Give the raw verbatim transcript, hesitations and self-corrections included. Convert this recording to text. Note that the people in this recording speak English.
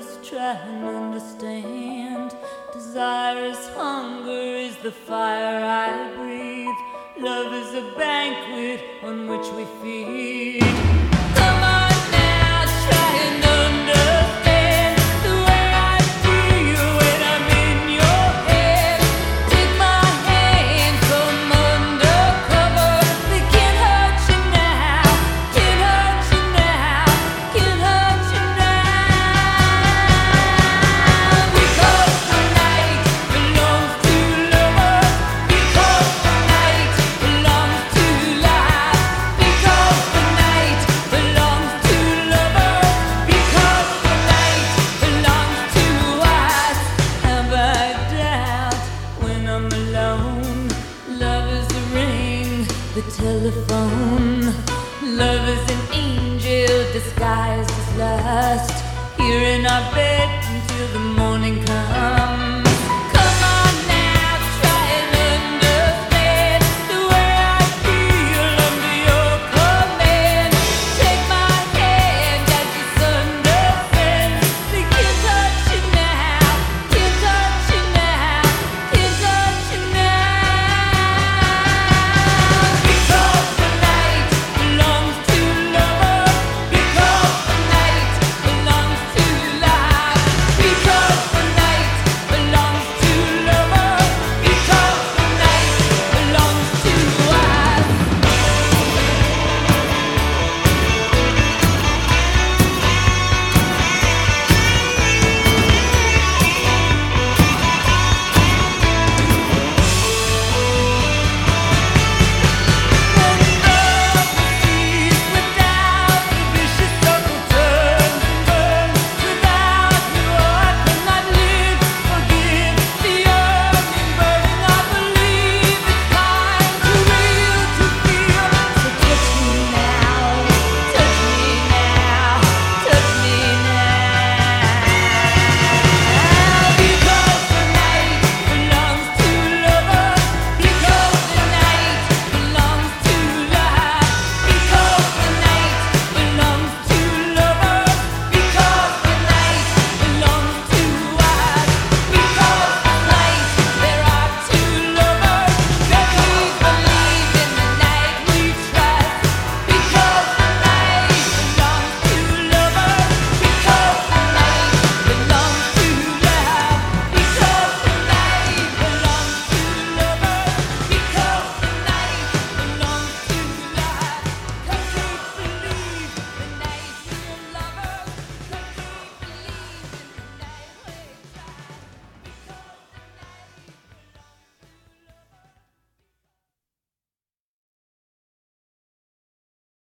must try and understand. Desire is hunger, is the fire I breathe. Love is a banquet on which we feed. Come on now, try and understand the way I feel when I'm in your head. Take my hand, come undercover. They can't hurt you now, can't hurt you now, can't hurt you now. Because the night belongs to lovers. Because the night belongs to life. Because the night belongs to lovers. Because the night belongs to us. Have I doubt when I'm alone? Love is the ring, the telephone. Love is an angel disguised as lust. Here in our bed until the